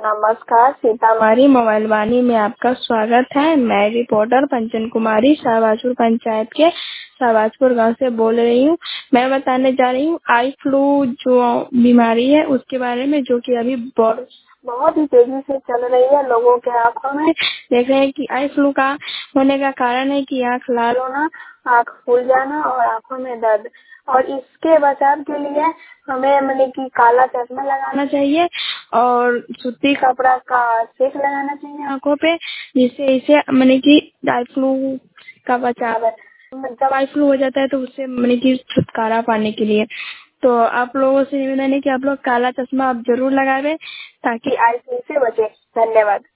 नमस्कार, सीतामढ़ी मोबाइल वाणी में आपका स्वागत है। मैं रिपोर्टर पंचन कुमारी शाहबाजपुर पंचायत के शाहबाजपुर गांव से बोल रही हूँ। मैं बताने जा रही हूँ आई फ्लू जो बीमारी है उसके बारे में, जो कि अभी बहुत ही तेजी से चल रही है। लोगों के आंखों में देख रहे हैं कि आई फ्लू का होने का कारण है कि आंख लाल होना, आंख फूल जाना और आंखों में दर्द। और इसके बचाव के लिए हमें मतलब कि काला चश्मा लगाना चाहिए और सूती कपड़ा का सेक लगाना चाहिए आंखों पे, जिससे इसे मतलब कि आई फ्लू का बचाव है। जब आई फ्लू हो जाता है तो उससे मतलब कि छुटकारा पाने के लिए तो आप लोगों से निवेदन है कि आप लोग काला चश्मा आप जरूर लगावे ताकि आई फ्लू से बचे। धन्यवाद।